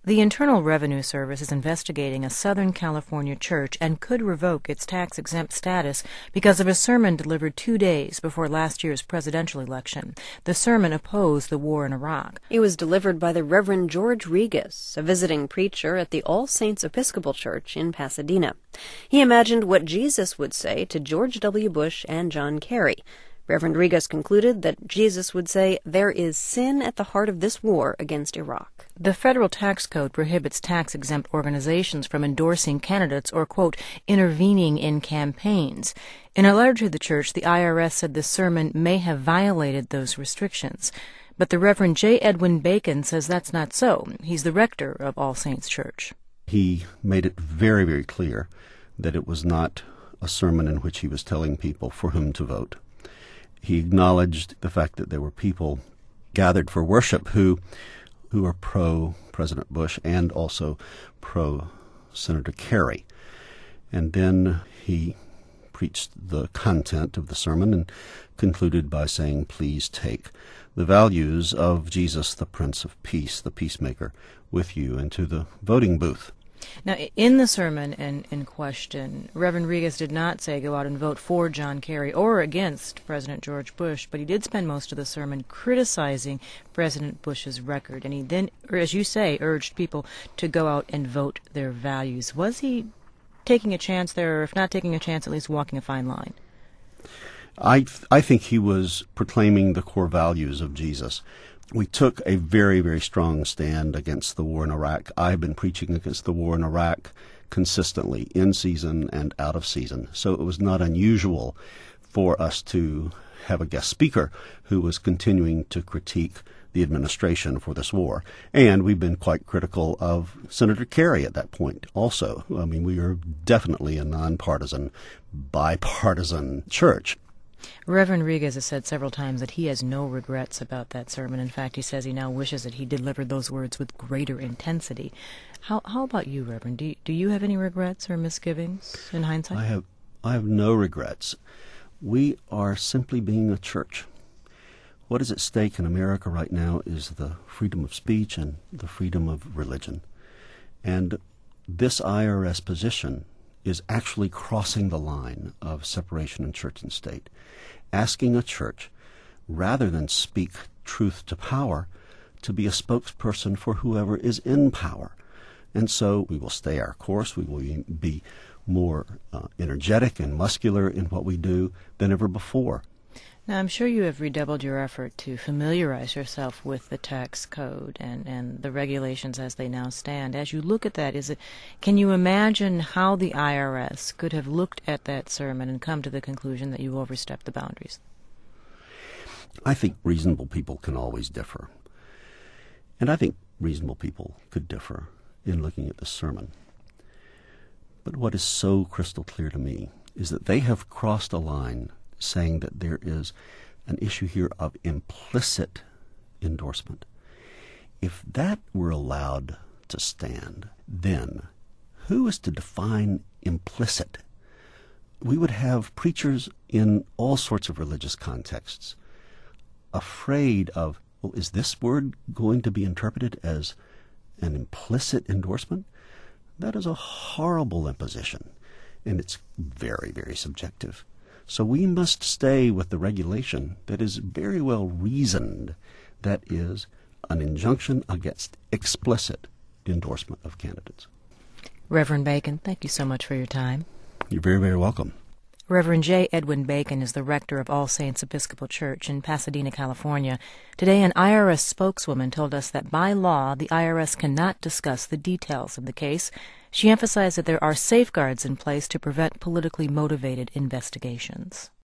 The Internal Revenue Service is investigating a Southern California church and could revoke its tax-exempt status because of a sermon delivered 2 days before last year's presidential election. The sermon opposed the war in Iraq. It was delivered by the Reverend George Regas, a visiting preacher at the All Saints Episcopal Church in Pasadena. He imagined what Jesus would say to George W. Bush and John Kerry. Reverend Regas concluded that Jesus would say, "There is sin at the heart of this war against Iraq." The federal tax code prohibits tax-exempt organizations from endorsing candidates or, quote, intervening in campaigns. In a letter to the church, the IRS said the sermon may have violated those restrictions. But the Reverend J. Edwin Bacon says that's not so. He's the rector of All Saints Church. He made it very, very clear that it was not a sermon in which he was telling people for whom to vote. He acknowledged the fact that there were people gathered for worship who are pro-President Bush and also pro-Senator Kerry. And then he preached the content of the sermon and concluded by saying, "Please take the values of Jesus, the Prince of Peace, the peacemaker, with you into the voting booth." Now, in the sermon in question, Reverend Regas did not say go out and vote for John Kerry or against President George Bush, but he did spend most of the sermon criticizing President Bush's record, and he then, as you say, urged people to go out and vote their values. Was he taking a chance there, or if not taking a chance, at least walking a fine line? I think he was proclaiming the core values of Jesus. We took a very, very strong stand against the war in Iraq. I've been preaching against the war in Iraq consistently, in season and out of season. So it was not unusual for us to have a guest speaker who was continuing to critique the administration for this war. And we've been quite critical of Senator Kerry at that point also. I mean, we are definitely a nonpartisan, bipartisan church. Reverend Regas has said several times that he has no regrets about that sermon. In fact, he says he now wishes that he delivered those words with greater intensity. How about you, Reverend? Do you have any regrets or misgivings in hindsight? I have no regrets. We are simply being a church. What is at stake in America right now is the freedom of speech and the freedom of religion. And this IRS position is actually crossing the line of separation in church and state, asking a church, rather than speak truth to power, to be a spokesperson for whoever is in power. And so we will stay our course. We will be more energetic and muscular in what we do than ever before. Now, I'm sure you have redoubled your effort to familiarize yourself with the tax code and the regulations as they now stand. As you look at that, can you imagine how the IRS could have looked at that sermon and come to the conclusion that you overstepped the boundaries? I think reasonable people can always differ. And I think reasonable people could differ in looking at the sermon. But what is so crystal clear to me is that they have crossed a line saying that there is an issue here of implicit endorsement. If that were allowed to stand, then who is to define implicit? We would have preachers in all sorts of religious contexts afraid of, well, is this word going to be interpreted as an implicit endorsement? That is a horrible imposition, and it's very, very subjective. So we must stay with the regulation that is very well reasoned, that is an injunction against explicit endorsement of candidates. Reverend Bacon, thank you so much for your time. You're very, very welcome. Reverend J. Edwin Bacon is the rector of All Saints Episcopal Church in Pasadena, California. Today, an IRS spokeswoman told us that by law, the IRS cannot discuss the details of the case. She emphasized that there are safeguards in place to prevent politically motivated investigations.